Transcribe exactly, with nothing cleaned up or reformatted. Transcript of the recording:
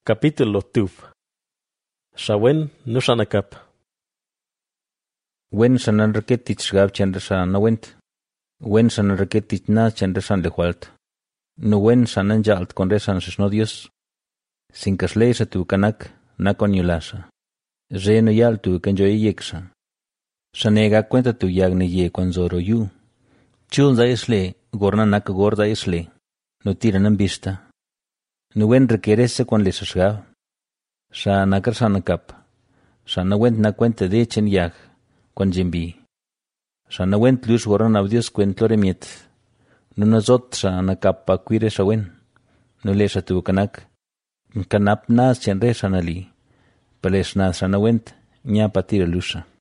Capítulo tuf. Shawen nushanakap. Wen sanan raketich gab chandra na went. Wen sanan raketich na chandra san lehwalt. No wen sanan jalt con resan sus nodios. Sin casleisa tu kanak na con yulasa. Re no yal tu kan joy yeksa. Sanega cuenta tu yag ne ye con zoro yu. Chul da isle, gorna nak gorda isle. No tiran en vista. No wen requerese con lesas gab. Sa nakar sanakap. Sa na went na cuenta de chen yag. Con jimbi. Sa na went luz goran audios cuento remiet. No nazot sa nakap pa cuire sa wen. No lesa tu kanak. Kanap nas chen re sanali. Pales na sa na went nya patira lusa.